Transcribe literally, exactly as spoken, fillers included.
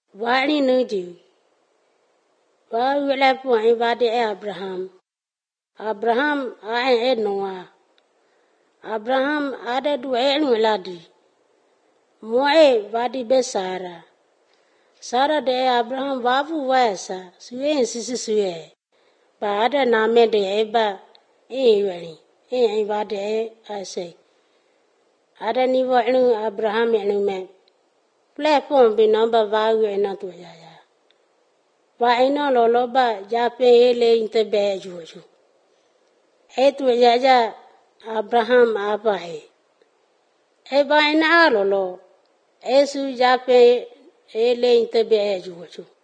Wani nuju. Wa wile po ai vade Abraham. Abraham ai e Noah. Abraham ada du e nguladi. Moe vadi be Sara. Sara de Abraham wafu wasa. Suye sisi suye. Ba ada name de eba e yweni. E ai vade Isaac. Ada ni wa enu Abraham enu me. Platform bi number va yu ena tu ya ya. Wa ena lo lo ba ja pe ele inte be ju ju. E tu ya ya Abraham apa he. E ba ena lo lo. E su ja pe ele inte be ju ju.